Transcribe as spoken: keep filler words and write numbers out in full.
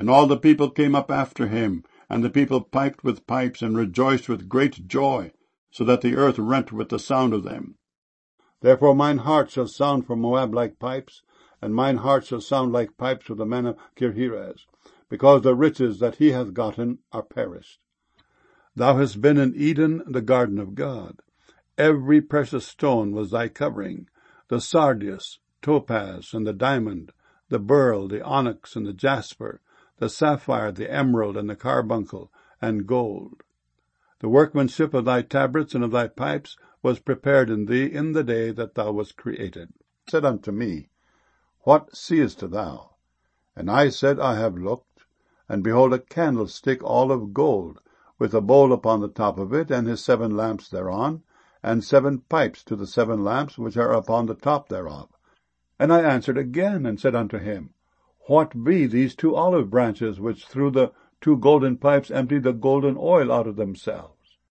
And all the people came up after him, and the people piped with pipes, and rejoiced with great joy, so that the earth rent with the sound of them. Therefore mine heart shall sound for Moab like pipes, and mine heart shall sound like pipes for the men of Kirheres, because the riches that he hath gotten are perished. Thou hast been in Eden, the garden of God. Every precious stone was thy covering, the sardius, topaz, and the diamond, the beryl, the onyx, and the jasper, the sapphire, the emerald, and the carbuncle, and gold. The workmanship of thy tabrets and of thy pipes was prepared in thee in the day that thou wast created. He said unto me, What seest thou? And I said, I have looked, and behold a candlestick all of gold, with a bowl upon the top of it, and his seven lamps thereon, and seven pipes to the seven lamps which are upon the top thereof. And I answered again, and said unto him, What be these two olive branches which through the two golden pipes empty the golden oil out of themselves?